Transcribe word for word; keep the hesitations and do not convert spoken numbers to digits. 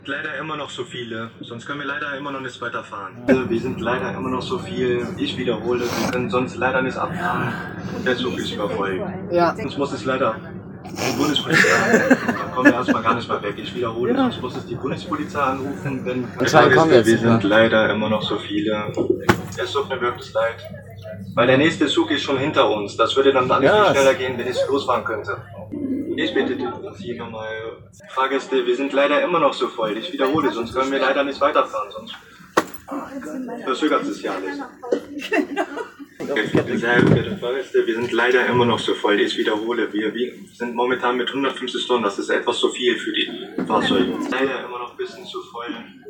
Leider immer noch so viele, sonst können wir leider immer noch nicht weiterfahren. Also wir sind leider immer noch so viel, ich wiederhole, wir können sonst leider nicht abfahren und der Zug ist übervoll. Ja. Sonst muss es leider die Bundespolizei, dann kommen wir erstmal gar nicht mehr weg. Ich wiederhole, sonst muss es die Bundespolizei anrufen, wenn... Anscheinend kommen wir jetzt Wir nicht mehr. sind leider immer noch so viele. Es tut mir wirklich leid. Weil der nächste Zug ist schon hinter uns. Das würde dann alles Ja. viel schneller gehen, wenn ich losfahren könnte. Ich bitte Sie nochmal, Fahrgäste, wir sind leider immer noch so voll. Ich wiederhole, sonst können wir leider nicht weiterfahren, sonst verzögert es ja alles. Sehr geehrte Fahrgäste, wir sind leider immer noch so voll. Ich wiederhole, wir, wir sind momentan mit hundertfünfzig Tonnen, das ist etwas zu viel für die Fahrzeuge. Leider immer noch ein bisschen zu voll.